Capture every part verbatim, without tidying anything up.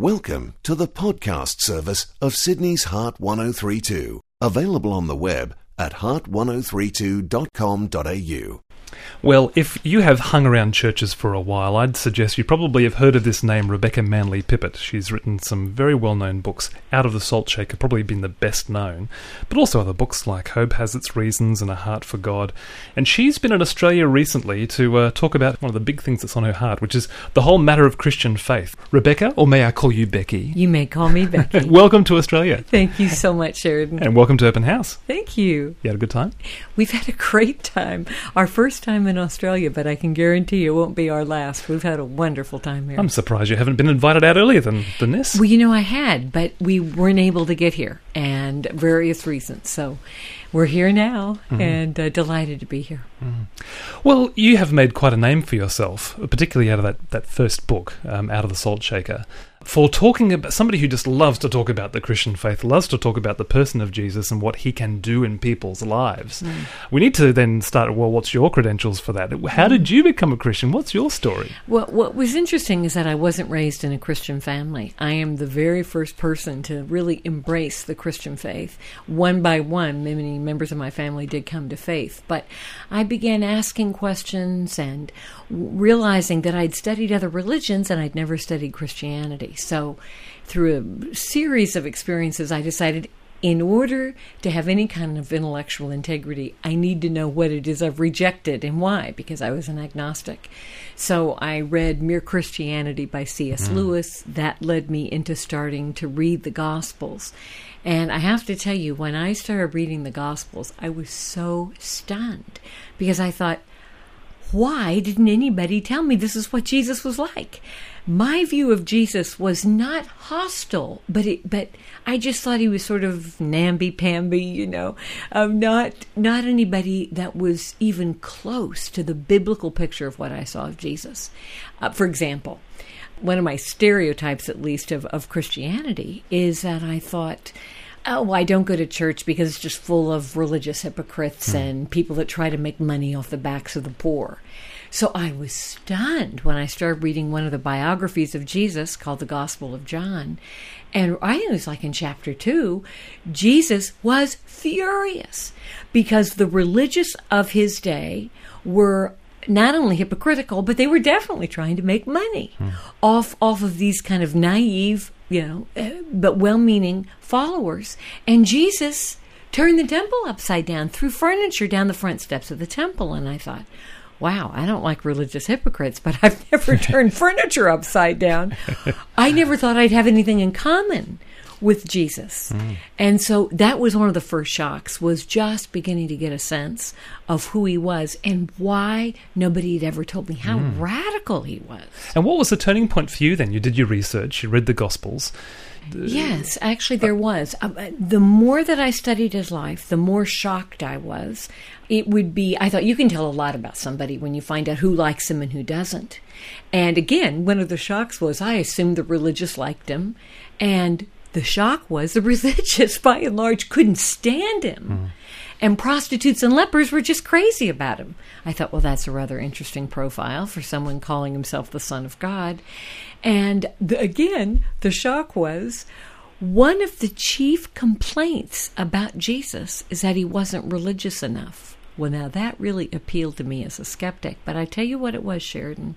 Welcome to the podcast service of Sydney's Heart ten thirty-two, available on the web at heart ten thirty-two dot com dot a u. Well, if you have hung around churches for a while, I'd suggest you probably have heard of this name, Rebecca Manley Pippert. She's written some very well-known books. Out of the Salt Shaker, probably been the best known, but also other books like Hope Has Its Reasons and A Heart for God. And she's been in Australia recently to uh, talk about one of the big things that's on her heart, which is the whole matter of Christian faith. Rebecca, or may I call you Becky? You may call me Becky. Welcome to Australia. Thank you so much, Sheridan. And welcome to Open House. Thank you. You had a good time? We've had a great time. Our first time in Australia, but I can guarantee it won't be our last. We've had a wonderful time here. I'm surprised you haven't been invited out earlier than, than this. Well, you know, I had, but we weren't able to get here, and various reasons. So we're here now, mm-hmm. and uh, delighted to be here. Mm. Well, you have made quite a name for yourself, particularly out of that, that first book, um, Out of the Salt Shaker, for talking about somebody who just loves to talk about the Christian faith, loves to talk about the person of Jesus and what he can do in people's lives. Mm. We need to then start, well, what's your credentials for that? How did you become a Christian? What's your story? Well, what was interesting is that I wasn't raised in a Christian family. I am the very first person to really embrace the Christian faith. One by one, many members of my family did come to faith, but I began asking questions and realizing that I'd studied other religions and I'd never studied Christianity. So through a series of experiences, I decided in order to have any kind of intellectual integrity, I need to know what it is I've rejected and why, because I was an agnostic. So I read Mere Christianity by C S Mm. Lewis. That led me into starting to read the Gospels. And I have to tell you, when I started reading the Gospels, I was so stunned because I thought, why didn't anybody tell me this is what Jesus was like? My view of Jesus was not hostile, but it, but I just thought he was sort of namby-pamby, you know, um, not not anybody that was even close to the biblical picture of what I saw of Jesus. Uh, for example, one of my stereotypes, at least, of, of Christianity is that I thought, oh, I don't go to church because it's just full of religious hypocrites mm. and people that try to make money off the backs of the poor. So I was stunned when I started reading one of the biographies of Jesus called the Gospel of John. And I think it was like in chapter two, Jesus was furious because the religious of his day were not only hypocritical, but they were definitely trying to make money hmm. off off of these kind of naive, you know, uh, but well-meaning followers. And Jesus turned the temple upside down, threw furniture down the front steps of the temple. And I thought, wow, I don't like religious hypocrites, but I've never turned furniture upside down. I never thought I'd have anything in common with Jesus. Mm. And so that was one of the first shocks, was just beginning to get a sense of who he was and why nobody had ever told me how mm. radical he was. And what was the turning point for you then? You did your research, you read the Gospels. Yes, actually there was. Uh, the more that I studied his life, the more shocked I was. It would be, I thought, you can tell a lot about somebody when you find out who likes him and who doesn't. And again, one of the shocks was I assumed the religious liked him, and the shock was the religious, by and large, couldn't stand him. Mm. And prostitutes and lepers were just crazy about him. I thought, well, that's a rather interesting profile for someone calling himself the Son of God. And the, again, the shock was one of the chief complaints about Jesus is that he wasn't religious enough. Well, now that really appealed to me as a skeptic. But I tell you what it was, Sheridan.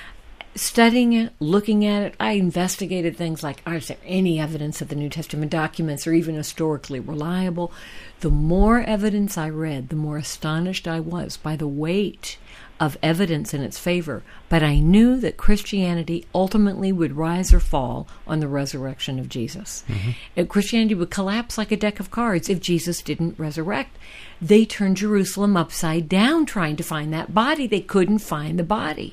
Studying it, looking at it, I investigated things like, is there any evidence that the New Testament documents are even historically reliable? The more evidence I read, the more astonished I was by the weight of evidence in its favor. But I knew that Christianity ultimately would rise or fall on the resurrection of Jesus. Mm-hmm. Christianity would collapse like a deck of cards if Jesus didn't resurrect. They turned Jerusalem upside down trying to find that body. They couldn't find the body.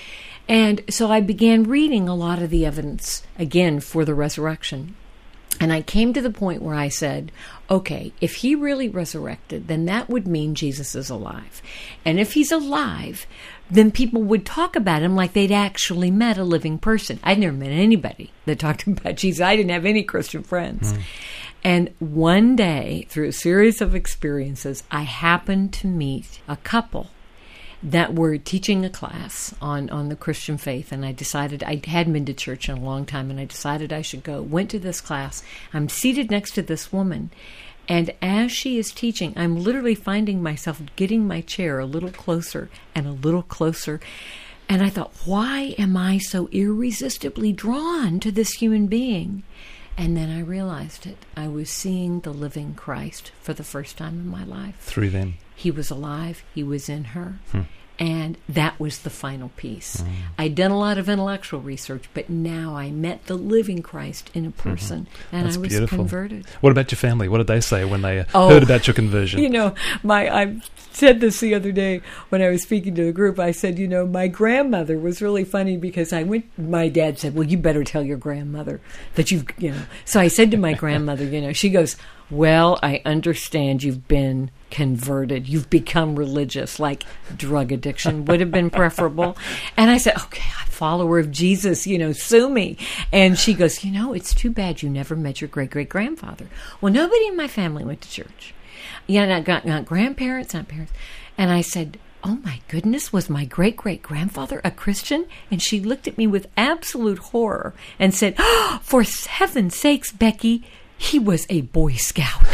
And so I began reading a lot of the evidence, again, for the resurrection. And I came to the point where I said, okay, if he really resurrected, then that would mean Jesus is alive. And if he's alive, then people would talk about him like they'd actually met a living person. I'd never met anybody that talked about Jesus. I didn't have any Christian friends. Mm. And one day, through a series of experiences, I happened to meet a couple that were teaching a class on, on the Christian faith, and I decided, I hadn't been to church in a long time, and I decided I should go. Went to this class. I'm seated next to this woman, and as she is teaching, I'm literally finding myself getting my chair a little closer and a little closer. And I thought, why am I so irresistibly drawn to this human being? And then I realized it. I was seeing the living Christ for the first time in my life. Through them. He was alive. He was in her. Hmm. And that was the final piece. Mm. I'd done a lot of intellectual research, but now I met the living Christ in a person, mm-hmm. and That's I was beautiful. converted. What about your family? What did they say when they Oh, heard about your conversion? You know, my I said this the other day when I was speaking to the group. I said, you know, my grandmother was really funny because I went, my dad said, well, you better tell your grandmother that you've, you know. So I said to my grandmother, you know, she goes, well, I understand you've been converted. You've become religious, like drug addiction would have been preferable. And I said, okay, I'm a follower of Jesus, you know, sue me. And she goes, you know, it's too bad you never met your great-great-grandfather. Well, nobody in my family went to church. Yeah, not, not, not grandparents, not parents. And I said, oh my goodness, was my great-great-grandfather a Christian? And she looked at me with absolute horror and said, oh, for heaven's sakes, Becky, he was a Boy Scout.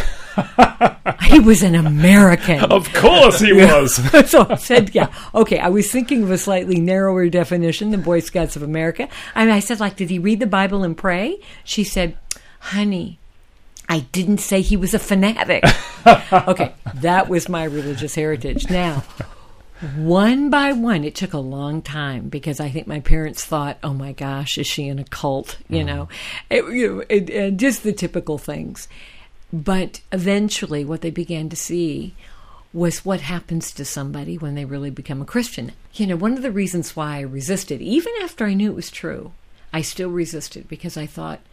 He was an American. Of course he was. So I said, yeah, okay, I was thinking of a slightly narrower definition than Boy Scouts of America. And I said, like, did he read the Bible and pray? She said, honey, I didn't say he was a fanatic. Okay, that was my religious heritage. Now, one by one, it took a long time because I think my parents thought, oh my gosh, is she in a cult? You know, it, you know it, it, just the typical things. But eventually what they began to see was what happens to somebody when they really become a Christian. You know, one of the reasons why I resisted, even after I knew it was true, I still resisted because I thought,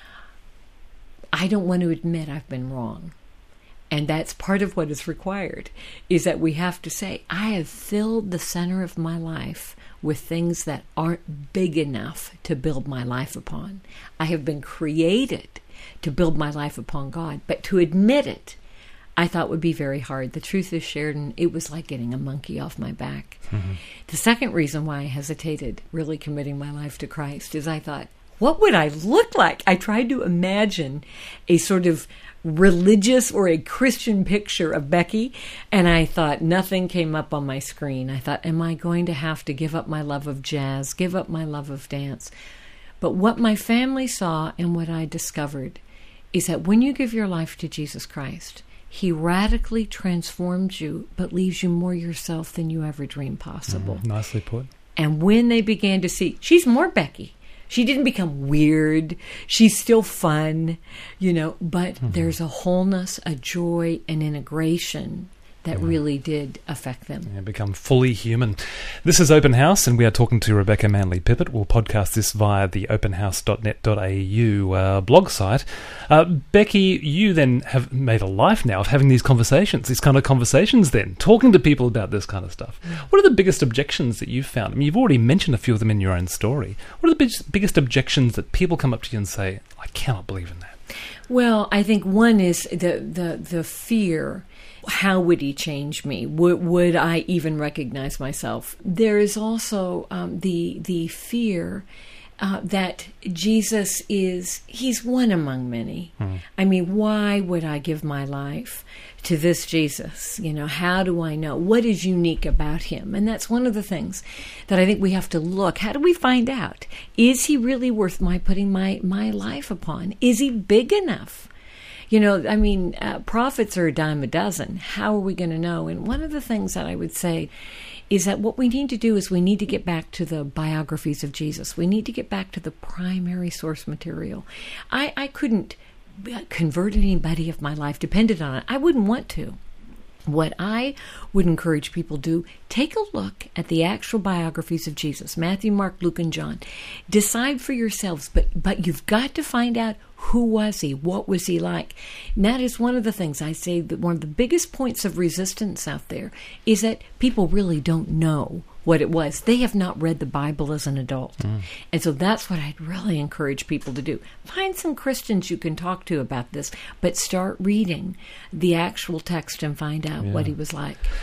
I don't want to admit I've been wrong. And that's part of what is required, is that we have to say, I have filled the center of my life with things that aren't big enough to build my life upon. I have been created to build my life upon God, but to admit it, I thought would be very hard. The truth is, Sheridan, it was like getting a monkey off my back. Mm-hmm. The second reason why I hesitated really committing my life to Christ is I thought, what would I look like? I tried to imagine a sort of religious or a Christian picture of Becky, and I thought nothing came up on my screen. I thought, am I going to have to give up my love of jazz, give up my love of dance? But what my family saw and what I discovered is that when you give your life to Jesus Christ, He radically transforms you, but leaves you more yourself than you ever dreamed possible. Mm, nicely put. And when they began to see, she's more Becky. She didn't become weird. She's still fun, you know, but mm-hmm. there's a wholeness, a joy, an integration that mm. really did affect them. Yeah, become fully human. This is Open House, and we are talking to Rebecca Manley Pippert. We'll podcast this via the open house dot net dot a u uh, blog site. Uh, Becky, you then have made a life now of having these conversations, these kind of conversations then, talking to people about this kind of stuff. Mm. What are the biggest objections that you've found? I mean, you've already mentioned a few of them in your own story. What are the big, biggest objections that people come up to you and say, I cannot believe in that? Well, I think one is the the, the fear. How would He change me? Would, would I even recognize myself? There is also um, the the fear uh, that Jesus is, He's one among many. Hmm. I mean, why would I give my life to this Jesus? You know, how do I know? What is unique about Him? And that's one of the things that I think we have to look. How do we find out? Is He really worth my putting my, my life upon? Is He big enough? You know, I mean, uh, prophets are a dime a dozen. How are we going to know? And one of the things that I would say is that what we need to do is we need to get back to the biographies of Jesus. We need to get back to the primary source material. I, I couldn't convert anybody if my life depended on it. I wouldn't want to. What I would encourage people to do, take a look at the actual biographies of Jesus, Matthew, Mark, Luke, and John. Decide for yourselves, but but you've got to find out who was He, what was He like. And that is one of the things I say that one of the biggest points of resistance out there is that people really don't know what it was. They have not read the Bible as an adult. Mm. And so that's what I'd really encourage people to do. Find some Christians you can talk to about this, but start reading the actual text and find out yeah. what He was like.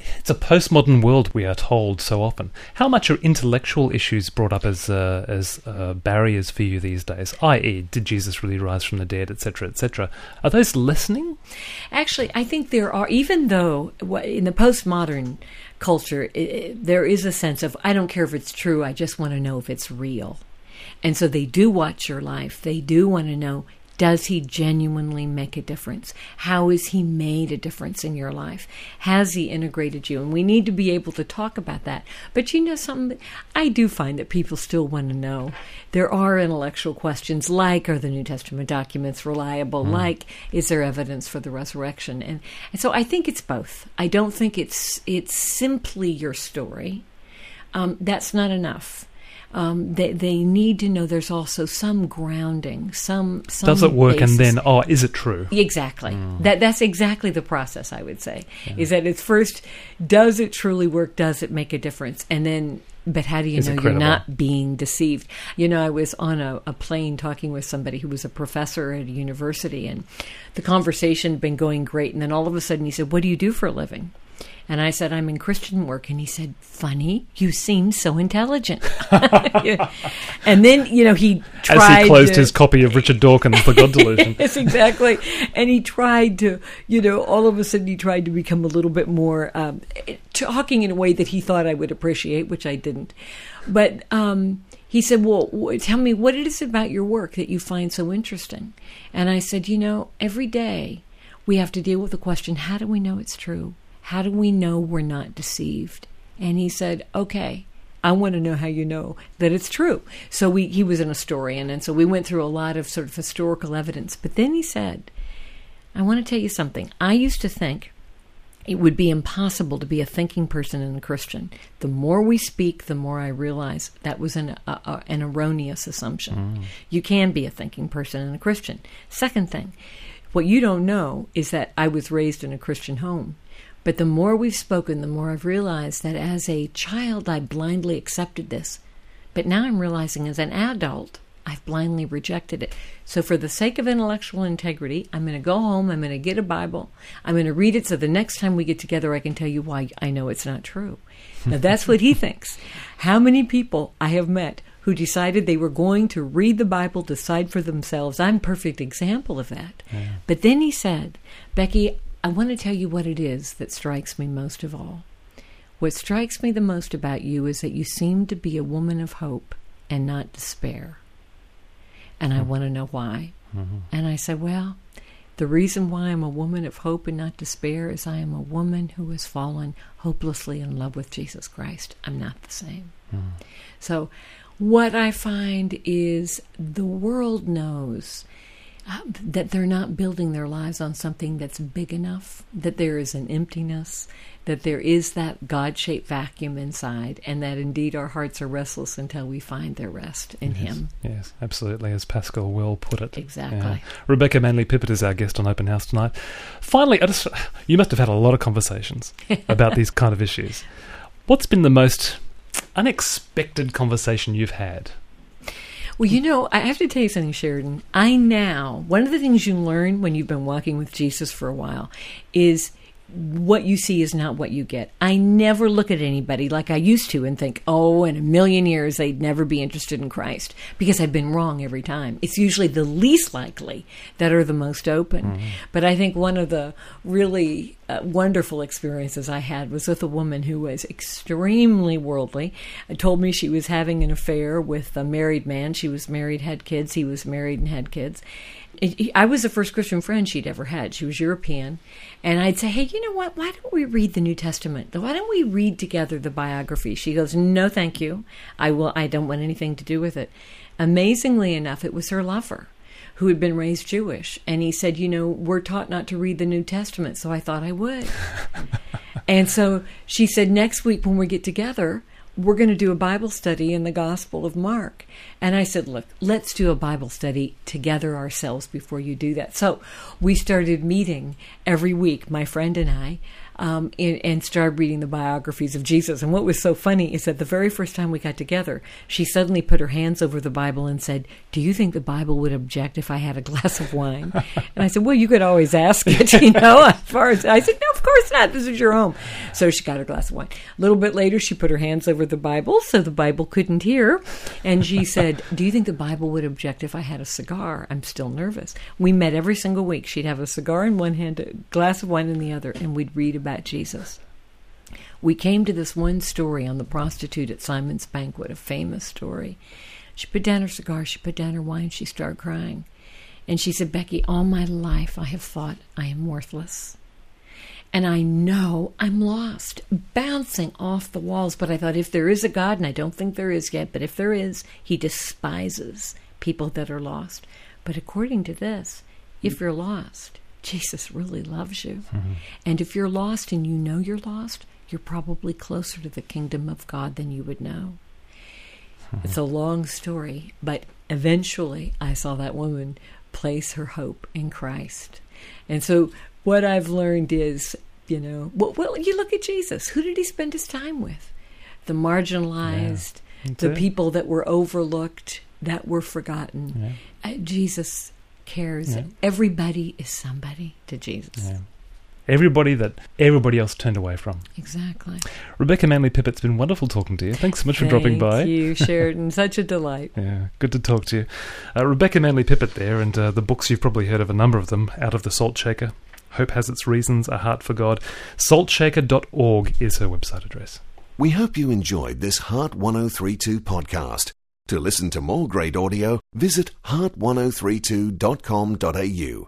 It's a postmodern world, we are told so often. How much are intellectual issues brought up as uh, as uh, barriers for you these days, that is, did Jesus really rise from the dead, et cetera, et cetera? Are those lessening? Actually, I think there are, even though in the postmodern culture, it, it, there is a sense of, I don't care if it's true, I just want to know if it's real. And so they do watch your life. They do want to know, does he genuinely make a difference? How has he made a difference in your life? Has he integrated you? And we need to be able to talk about that. But you know something? I do find that people still want to know. There are intellectual questions like, are the New Testament documents reliable? Mm. Like, is there evidence for the resurrection? And, and so I think it's both. I don't think it's it's simply your story. Um, that's not enough. Um, they they need to know there's also some grounding, some, some does it work, basis. And then, oh, is it true? Exactly. Mm. That that's exactly the process, I would say. Yeah. Is that it's first, does it truly work? Does it make a difference? And then, but how do you is know you're not being deceived? You know, I was on a, a plane talking with somebody who was a professor at a university, and the conversation had been going great. And then all of a sudden he said, "What do you do for a living?" And I said, "I'm in Christian work." And he said, "Funny, you seem so intelligent." And then, you know, he tried As he closed to, his copy of Richard Dawkins' The God Delusion. Yes, exactly. And he tried to, you know, all of a sudden he tried to become a little bit more um, talking in a way that he thought I would appreciate, which I didn't. But um, he said, well, w- tell me, what it is about your work that you find so interesting? And I said, you know, every day we have to deal with the question, how do we know it's true? How do we know we're not deceived? And he said, okay, I want to know how you know that it's true. So we, he was an historian, and so we went through a lot of sort of historical evidence. But then he said, I want to tell you something. I used to think it would be impossible to be a thinking person and a Christian. The more we speak, the more I realize that was an, a, a, an erroneous assumption. Mm. You can be a thinking person and a Christian. Second thing, what you don't know is that I was raised in a Christian home. But the more we've spoken, the more I've realized that as a child, I blindly accepted this. But now I'm realizing as an adult, I've blindly rejected it. So for the sake of intellectual integrity, I'm going to go home, I'm going to get a Bible, I'm going to read it so the next time we get together, I can tell you why I know it's not true. Now that's what he thinks. How many people I have met who decided they were going to read the Bible, decide for themselves. I'm a perfect example of that. Yeah. But then he said, Becky, I want to tell you what it is that strikes me most of all. What strikes me the most about you is that you seem to be a woman of hope and not despair. And I mm-hmm. want to know why. Mm-hmm. And I said, well, the reason why I'm a woman of hope and not despair is I am a woman who has fallen hopelessly in love with Jesus Christ. I'm not the same. Mm-hmm. So what I find is the world knows Uh, that they're not building their lives on something that's big enough, that there is an emptiness, that there is that God-shaped vacuum inside, and that indeed our hearts are restless until we find their rest in yes, Him. Yes, absolutely, as Pascal well put it. Exactly. Yeah. Rebecca Manley-Pippert is our guest on Open House tonight. Finally, I just, you must have had a lot of conversations about these kind of issues. What's been the most unexpected conversation you've had? Well, you know, I have to tell you something, Sheridan. I now, one of the things you learn when you've been walking with Jesus for a while is what you see is not what you get. I never look at anybody like I used to and think, oh, in a million years they'd never be interested in Christ, because I've been wrong every time. It's usually the least likely that are the most open. Mm-hmm. But I think one of the really uh, wonderful experiences I had was with a woman who was extremely worldly. It told me she was having an affair with a married man. She was married, had kids. He was married and had kids. I was the first Christian friend she'd ever had. She was European. And I'd say, hey, you know what? Why don't we read the New Testament? Why don't we read together the biography? She goes, no, thank you. I will. I don't want anything to do with it. Amazingly enough, it was her lover who had been raised Jewish. And he said, you know, we're taught not to read the New Testament, so I thought I would. And so she said, next week when we get together, we're going to do a Bible study in the Gospel of Mark. And I said, look, let's do a Bible study together ourselves before you do that. So we started meeting every week, my friend and I, um, and, and started reading the biographies of Jesus. And what was so funny is that the very first time we got together, she suddenly put her hands over the Bible and said, "Do you think the Bible would object if I had a glass of wine?" And I said, "Well, you could always ask it, you know." As far as I said, "No, of course not. This is your home." So she got her glass of wine. A little bit later, she put her hands over the Bible so the Bible couldn't hear. And she said, "Do you think the Bible would object if I had a cigar? I'm still nervous." We met every single week. She'd have a cigar in one hand, a glass of wine in the other, and we'd read about Jesus. We came to this one story on the prostitute at Simon's Banquet, a famous story. She put down her cigar, she put down her wine, she started crying. And she said, "Becky, all my life I have thought I am worthless. And I know I'm lost, bouncing off the walls. But I thought, if there is a God, and I don't think there is yet, but if there is, he despises people that are lost. But according to this, if you're lost, Jesus really loves you. Mm-hmm. And if you're lost and you know you're lost, you're probably closer to the kingdom of God than you would know." Mm-hmm. It's a long story, but eventually I saw that woman place her hope in Christ. And so what I've learned is, you know, well, well you look at Jesus. Who did he spend his time with? The marginalized, yeah, the it. people that were overlooked, that were forgotten. Yeah. Uh, Jesus cares. Yeah. Everybody is somebody to Jesus. Yeah. Everybody that everybody else turned away from. Exactly. Rebecca Manley Pippett, it's been wonderful talking to you. Thanks so much for Thank dropping by. Thank you, Sheridan. Such a delight. Yeah, good to talk to you. Uh, Rebecca Manley Pippett there, and uh, the books, you've probably heard of a number of them, Out of the Salt Shaker, Hope Has Its Reasons, A Heart for God. salt shaker dot org is her website address. We hope you enjoyed this Heart ten thirty-two podcast. To listen to more great audio, visit heart ten thirty-two dot com dot a u.